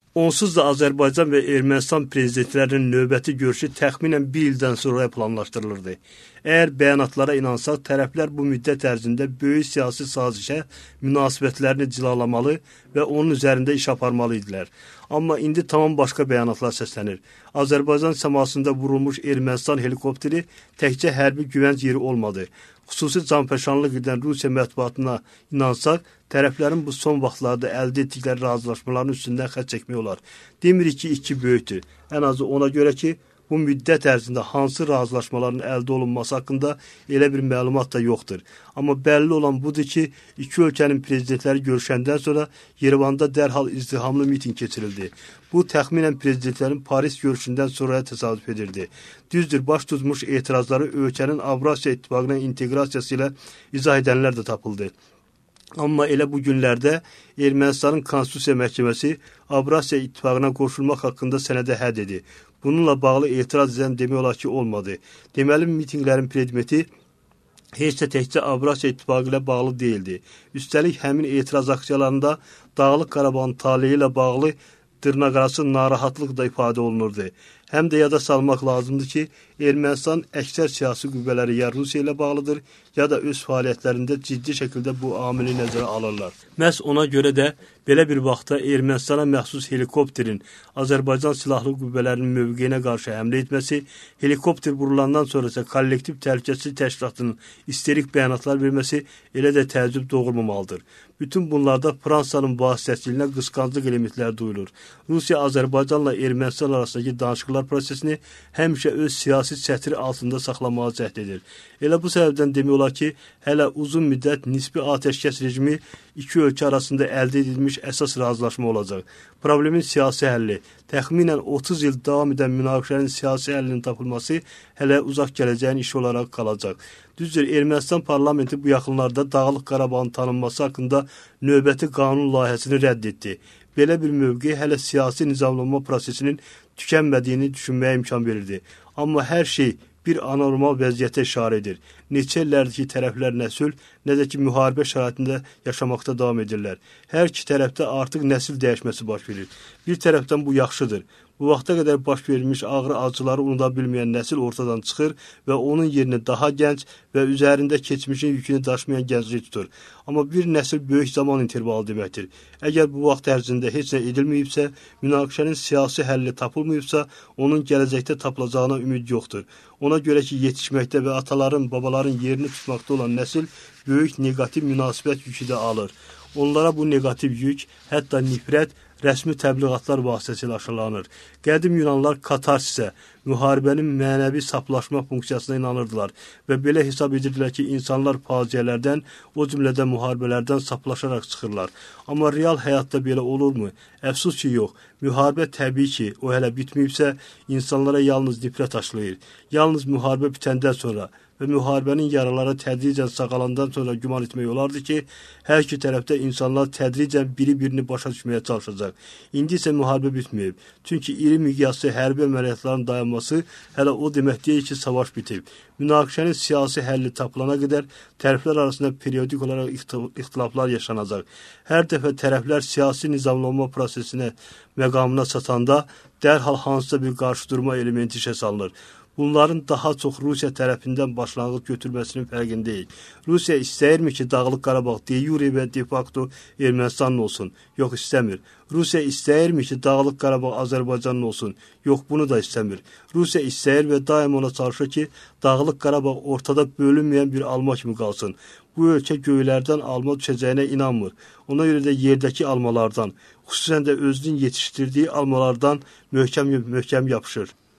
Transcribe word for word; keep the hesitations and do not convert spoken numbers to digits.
Onsuz da Azərbaycan və Ermənistan prezidentlərinin növbəti görüşü təxminən bir ildən sonra planlaşdırılırdı. Əgər bəyanatlara inansaq, tərəflər bu müddət ərzində böyük siyasi sazişə münasibətlərini cilalamalı və onun üzərində iş aparmalı idilər. Amma indi tamam başqa bəyanatlar səslənir. Azərbaycan səmasında vurulmuş Ermənistan helikopteri təkcə hərbi güvənc yeri olmadı. Xüsusi canfəşanlıq edən Rusiya mətbuatına inansaq, tərəflərin bu son vaxtlarda əldə etdikləri razılaşmaların üstündən xətt çəkmək olar. Demirik ki, iki böyükdür. Ən azı ona görə ki, bu müddət ərzində hansı razılaşmaların əldə olunması haqqında elə bir məlumat da yoxdur. Amma bəlli olan budur ki, iki ölkənin prezidentləri görüşəndən sonra Yerevanda dərhal izdihamlı miting keçirildi. Bu, təxminən prezidentlərin Paris görüşündən sonraya təsadüf edirdi. Düzdür, baş tutmuş etirazları ölkənin Avrasiya İttifaqına inteqrasiyası ilə izah edənlər də tapıldı. Amma elə bu günlərdə Ermənistanın Konstitusiya Məhkəməsi Avrasiya İttifaqına qoşulmaq haqqında sənədə hə dedi. Bununla bağlı etiraz edən demək olar ki, olmadı. Deməli, mitinglərin predmeti heç də təkcə Avrasiya İttifaqı ilə bağlı deyildi. Üstəlik, həmin etiraz aksiyalarında Dağlıq Qarabağın taleyi ilə bağlı dırnaqarası narahatlıq da ifadə olunurdu. Həm də yada salmaq lazımdır ki, Ermənistan əksər siyasi qüvvələri ya Rusiya ilə bağlıdır, ya da öz fəaliyyətlərində ciddi şəkildə bu amili nəzərə alırlar. Məhz ona görə də belə bir vaxtda Ermənistana məxsus helikopterin Azərbaycan Silahlı Qüvvələrinin mövqeyinə qarşı həmlə etməsi, helikopter vurulandan sonra isə kollektiv təhlükəsizlik təşkilatının isterik bəyanatlar verməsi elə də təəccüb doğurmamalıdır. Bütün bunlarda Fransanın vasitəçiliyinə qısqanclıq elementləri duyulur. Rusiya Azərbaycanla Ermənistan arasındakı danışıqlar prosesini həmişə öz siyasi çətiri altında saxlamağa cəhd edir. Elə bu səbəbdən demək olar ki, hələ uzun müddət nisbi atəşkəs rejimi iki ölkə arasında əldə edilmiş əsas razılaşma olacaq. Problemin siyasi həlli, təxminən otuz il davam edən münaqişənin siyasi həllinin tapılması hələ uzaq gələcəyin işi olaraq qalacaq. Düzdür, Ermənistan parlamenti bu yaxınlarda Dağlıq Qarabağın tanınması haqqında növbəti qanun layihəsini rədd etdi. Belə bir mövqe hələ siyasi nizamlanma prosesinin tükənmədiyini düşünməyə imkan verirdi. Amma hər şey bir anormal vəziyyətə işarə edir. Neçə illərdir ki, tərəflər nə sülh, nə də ki, müharibə şəraitində yaşamaqda davam edirlər. Hər iki tərəfdə artıq nəsil dəyişməsi baş verir. Bir tərəfdən bu yaxşıdır. Bu vaxta qədər baş verilmiş ağrı acıları unuda bilməyən nəsil ortadan çıxır və onun yerini daha gənc və üzərində keçmişin yükünü daşımayan gənclik tutur. Amma bir nəsil böyük zaman intervalı deməkdir. Əgər bu vaxt ərzində heç nə edilməyibsə, münaqişənin siyasi həlli tapılmayıbsa, onun gələcəkdə tapılacağına ümid yoxdur. Ona görə ki, yetişməkdə və ataların, babaların yerini tutmaqda olan nəsil böyük negativ münasibət yükü də alır. Onlara bu negativ yük, hətta nifrət, rəsmi təbliğatlar vasitəsilə aşılanır. Qədim Yunanlar katarsisə, müharibənin mənəvi saplaşma funksiyasına inanırdılar və belə hesab edirdilər ki, insanlar faciələrdən, o cümlədə müharibələrdən saplaşaraq çıxırlar. Amma real həyatda belə olurmu? Əfsus ki, yox. Müharibə təbii ki, o hələ bitməyibsə, insanlara yalnız nifrət aşılayır. Yalnız müharibə bitəndən sonra və müharibənin yaraları tədricən sağalandan sonra güman etmək olardı ki, hər iki tərəfdə insanlar tədricən biri-birini başa düşməyə çalışacaq. İndi isə müharibə bitməyib. Çünki iri miqyaslı hərbi əməliyyatların dayanması hələ o demək deyil ki, savaş bitib. Münaqişənin siyasi həlli tapılana qədər tərəflər arasında periodik olaraq ixtilaflar yaşanacaq. Hər dəfə tərəflər siyasi nizamlanma prosesinə məqamına çatanda dərhal hansısa bir qarşıdurma elementi işə salınır. Bunların daha çox Rusiya tərəfindən başlanğıc götürməsinin fərqindəyik. Rusiya istəyirmi ki, Dağlıq Qarabağ de jure və de facto Ermənistanın olsun? Yox, istəmir. Rusiya istəyirmi ki, Dağlıq Qarabağ Azərbaycanın olsun? Yox, bunu da istəmir. Rusiya istəyir və daim ona çalışır ki, Dağlıq Qarabağ ortada bölünməyən bir alma kimi qalsın. Bu ölkə göylərdən alma düşəcəyinə inanmır. Ona görə də yerdəki almalardan, xüsusən də özünün yetişdirdiyi almalardan möhkəm, möhkəm yapışır.